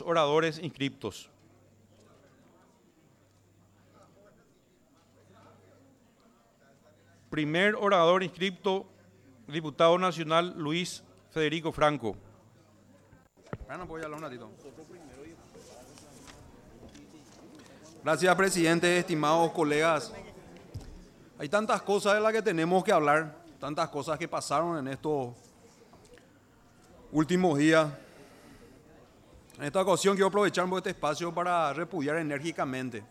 Oradores inscriptos. Primer orador inscripto, diputado nacional Luis Federico Franco. Gracias, presidente, estimados colegas. Hay tantas cosas de las que tenemos que hablar, tantas cosas que pasaron en estos últimos días. En esta ocasión quiero aprovechar este espacio para repudiar enérgicamente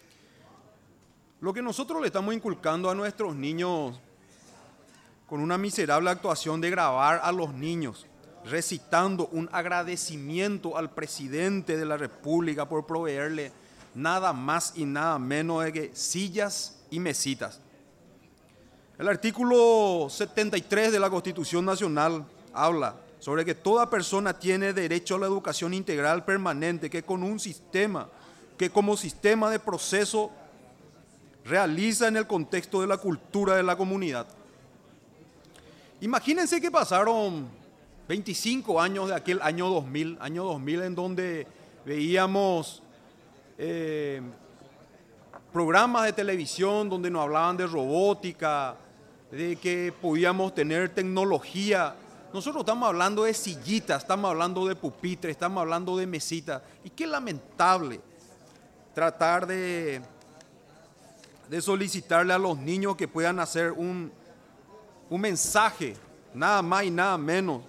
lo que nosotros le estamos inculcando a nuestros niños con una miserable actuación de grabar a los niños recitando un agradecimiento al presidente de la República por proveerle nada más y nada menos de que sillas y mesitas. El artículo 73 de la Constitución Nacional habla sobre que toda persona tiene derecho a la educación integral permanente que como sistema de proceso realiza en el contexto de la cultura de la comunidad. Imagínense que pasaron 25 años de aquel año 2000 en donde veíamos programas de televisión donde nos hablaban de robótica, de que podíamos tener tecnología. Nosotros estamos hablando de sillitas, estamos hablando de pupitres, estamos hablando de mesitas. Y qué lamentable tratar de solicitarle a los niños que puedan hacer un mensaje, nada más y nada menos,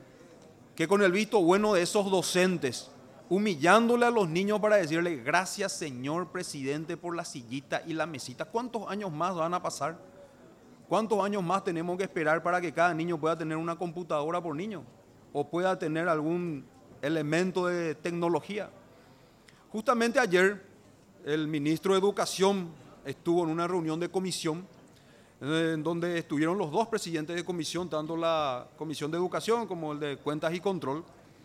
que con el visto bueno de esos docentes, humillándole a los niños para decirle gracias señor presidente por la sillita y la mesita. ¿Cuántos años más van a pasar? ¿Cuántos años más tenemos que esperar para que cada niño pueda tener una computadora por niño? O pueda tener algún elemento de tecnología. Justamente ayer el ministro de Educación estuvo en una reunión de comisión en donde estuvieron los dos presidentes de comisión, tanto la Comisión de Educación como el de Cuentas y Control,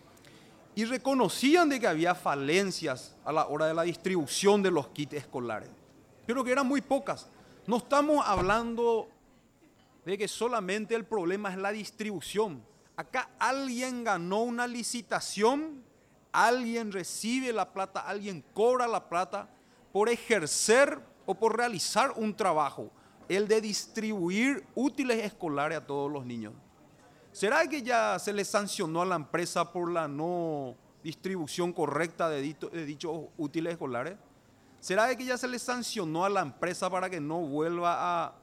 y reconocían de que había falencias a la hora de la distribución de los kits escolares, pero que eran muy pocas. No estamos hablando de que solamente el problema es la distribución. Acá alguien ganó una licitación, alguien recibe la plata, alguien cobra la plata por ejercer o por realizar un trabajo, el de distribuir útiles escolares a todos los niños. ¿Será que ya se le sancionó a la empresa por la no distribución correcta de dichos útiles escolares? ¿Será que ya se le sancionó a la empresa para que no vuelva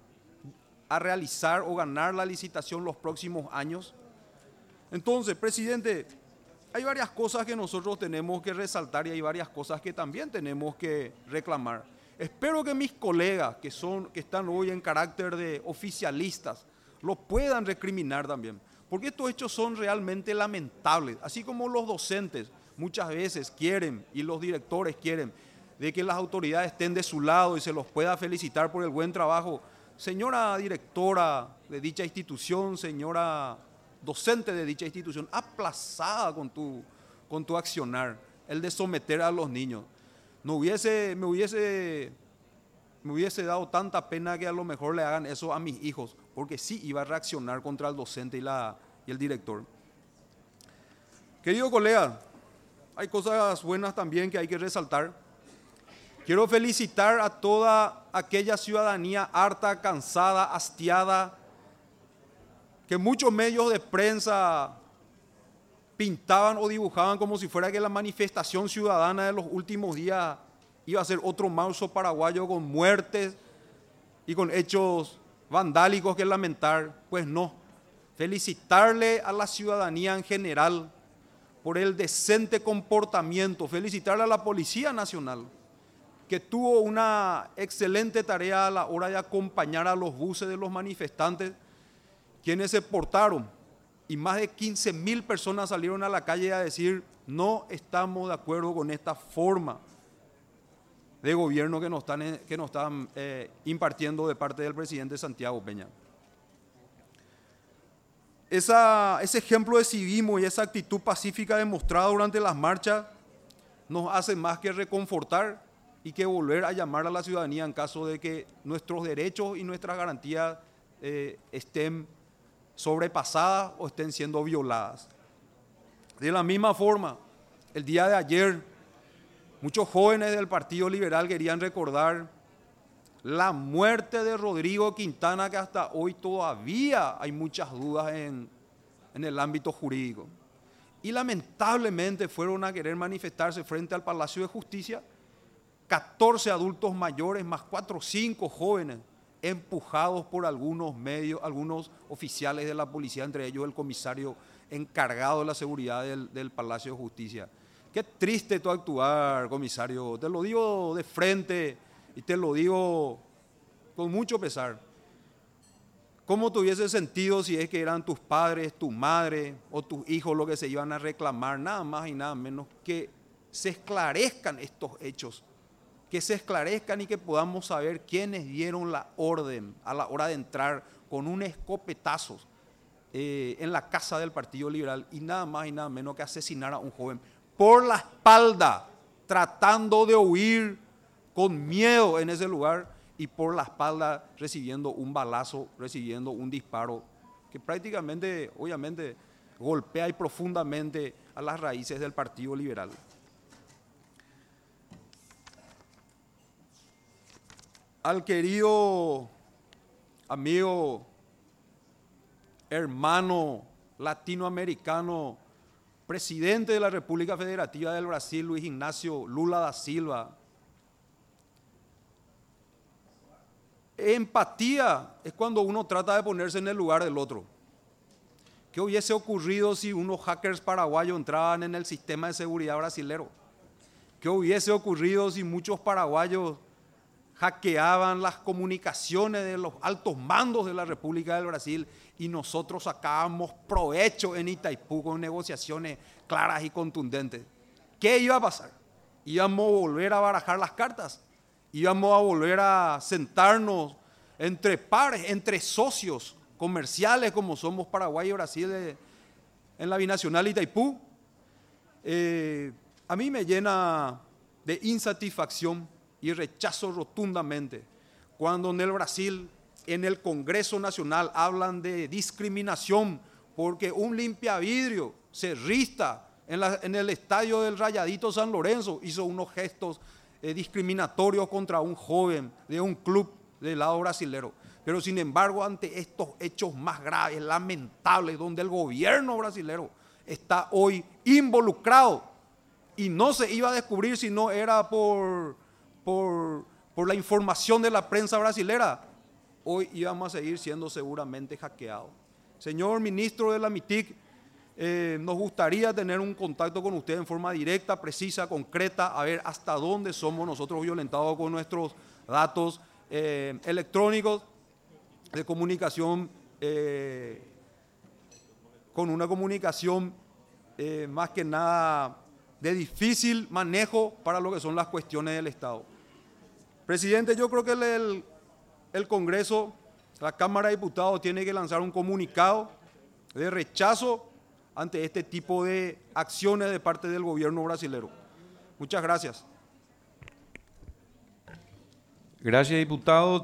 a realizar o ganar la licitación los próximos años? Entonces, presidente, hay varias cosas que nosotros tenemos que resaltar y hay varias cosas que también tenemos que reclamar. Espero que mis colegas que están hoy en carácter de oficialistas lo puedan recriminar también, porque estos hechos son realmente lamentables, así como los docentes muchas veces quieren y los directores quieren de que las autoridades estén de su lado y se los pueda felicitar por el buen trabajo. Señora directora de dicha institución, señora docente de dicha institución, aplazada con tu accionar, el de someter a los niños. Me hubiese dado tanta pena que a lo mejor le hagan eso a mis hijos, porque sí iba a reaccionar contra el docente y el director. Querido colega, hay cosas buenas también que hay que resaltar. Quiero felicitar a toda aquella ciudadanía harta, cansada, hastiada, que muchos medios de prensa pintaban o dibujaban como si fuera que la manifestación ciudadana de los últimos días iba a ser otro marzo paraguayo con muertes y con hechos vandálicos que lamentar. Pues no, felicitarle a la ciudadanía en general por el decente comportamiento, felicitarle a la Policía Nacional, que tuvo una excelente tarea a la hora de acompañar a los buses de los manifestantes, quienes se portaron, y más de 15.000 personas salieron a la calle a decir no estamos de acuerdo con esta forma de gobierno que nos están impartiendo de parte del presidente Santiago Peña. Ese ejemplo de civismo y esa actitud pacífica demostrada durante las marchas nos hace más que reconfortar y que volver a llamar a la ciudadanía en caso de que nuestros derechos y nuestras garantías estén sobrepasadas o estén siendo violadas. De la misma forma, El día de ayer, muchos jóvenes del Partido Liberal querían recordar la muerte de Rodrigo Quintana, que hasta hoy todavía hay muchas dudas en el ámbito jurídico. Y lamentablemente fueron a querer manifestarse frente al Palacio de Justicia 14 adultos mayores más 4 o 5 jóvenes, empujados por algunos medios, algunos oficiales de la policía, entre ellos el comisario encargado de la seguridad del Palacio de Justicia. Qué triste tu actuar, comisario, te lo digo de frente y te lo digo con mucho pesar. ¿Cómo te hubiese sentido si es que eran tus padres, tu madre o tus hijos los que se iban a reclamar? Nada más y nada menos que se esclarezcan estos hechos, que se esclarezcan y que podamos saber quiénes dieron la orden a la hora de entrar con un escopetazo en la casa del Partido Liberal y nada más y nada menos que asesinar a un joven por la espalda, tratando de huir con miedo en ese lugar y por la espalda recibiendo un balazo, recibiendo un disparo que prácticamente, obviamente, golpea y profundamente a las raíces del Partido Liberal. Al querido amigo, hermano latinoamericano, presidente de la República Federativa del Brasil, Luis Ignacio Lula da Silva. Empatía es cuando uno trata de ponerse en el lugar del otro. ¿Qué hubiese ocurrido si unos hackers paraguayos entraban en el sistema de seguridad brasilero? ¿Qué hubiese ocurrido si muchos paraguayos hackeaban las comunicaciones de los altos mandos de la República del Brasil y nosotros sacábamos provecho en Itaipú con negociaciones claras y contundentes? ¿Qué iba a pasar? ¿Íbamos a volver a barajar las cartas? ¿Íbamos a volver a sentarnos entre pares, entre socios comerciales como somos Paraguay y Brasil en la binacional Itaipú? A mí me llena de insatisfacción y rechazo rotundamente cuando en el Brasil, en el Congreso Nacional, hablan de discriminación porque un limpiavidrio cerrista en el estadio del Rayadito San Lorenzo hizo unos gestos discriminatorios contra un joven de un club del lado brasilero. Pero sin embargo, ante estos hechos más graves, lamentables, donde el gobierno brasilero está hoy involucrado y no se iba a descubrir si no era por la información de la prensa brasilera, hoy íbamos a seguir siendo seguramente hackeados. Señor ministro de la MITIC, nos gustaría tener un contacto con usted en forma directa, precisa, concreta, a ver hasta dónde somos nosotros violentados con nuestros datos electrónicos de comunicación, con una comunicación más que nada de difícil manejo para lo que son las cuestiones del Estado. Presidente, yo creo que el Congreso, la Cámara de Diputados, tiene que lanzar un comunicado de rechazo ante este tipo de acciones de parte del gobierno brasilero. Muchas gracias. Gracias, diputado.